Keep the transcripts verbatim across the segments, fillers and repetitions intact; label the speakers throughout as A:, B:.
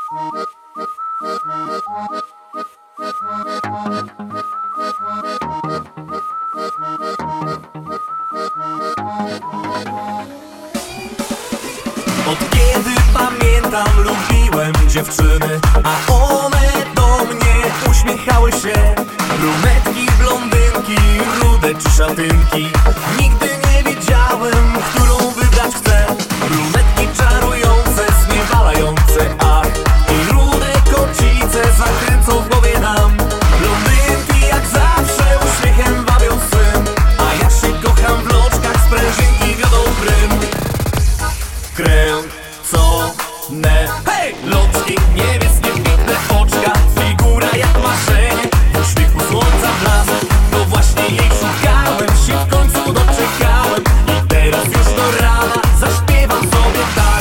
A: Od kiedy pamiętam, lubiłem dziewczyny, a one do mnie uśmiechały się. Brunetki, blondynki, rude czy szatynki. Nigdy nie wiedziałem, którą wybrać chcę. Brunetki czarujące, zniewalające, ach, i rude kocice zakręcą w głowie nam. Blondynki jak zawsze uśmiechem wabią swym, a ja się kocham w loczkach, sprężynki wiodą prym. Kręcone, hej! Loczki niebieskie, piękne oczka, figura jak marzenie, w uśmiechu słońca blask. To właśnie jej szukałem, się w końcu doczekałem i teraz już do rana zaśpiewam sobie tak.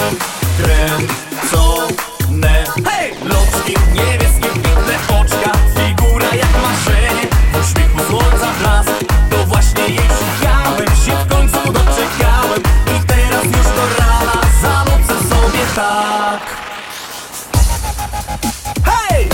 A: Kręcone, hej! Loczki niebieskie, piękne oczka, figura jak marzenie, w uśmiechu słońca blask. To właśnie jej szukałem, się w końcu doczekałem i teraz już do rana zanucę sobie tak. Hej!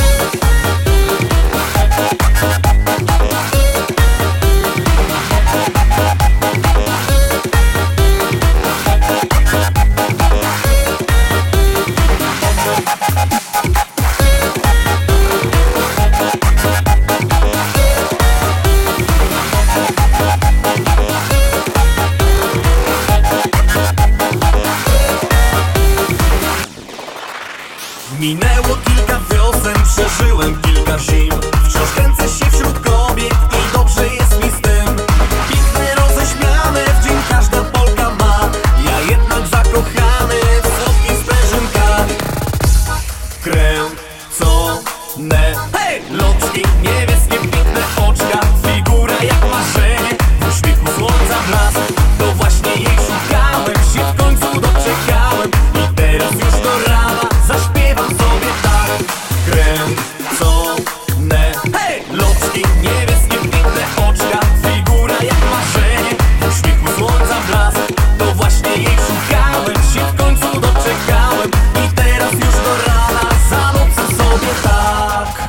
A: Minęło kilka wiosen, przeżyłem kilka zim. Wciąż kręcę się wśród kobiet i dobrze jest mi z tym. Piękne, roześmiane, w dzień każda Polka ma. Ja jednak zakochany w słodkich sprężynkach. Kręcone, hej! Loczki niebieskie, piękne oczka, figura jak marzenie, w uśmiechu słońca blask. To właśnie jej szukałem, się w końcu doczekałem i teraz już do rana zaśpiewam sobie tak. Kręcone, hej! Loczki niebieskie, piękne oczka, figura jak marzenie, w uśmiechu słońca blask. To właśnie jej szukałem, się w końcu doczekałem i teraz już do rana zanucę sobie tak.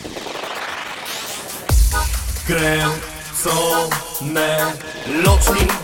A: Kręcone, loczki